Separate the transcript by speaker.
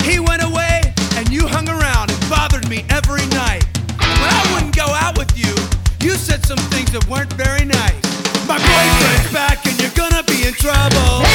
Speaker 1: He went away and you hung around and bothered me every night. When I wouldn't go out with you, you said some things that weren't very nice. My boyfriend's back and you're gonna be in trouble.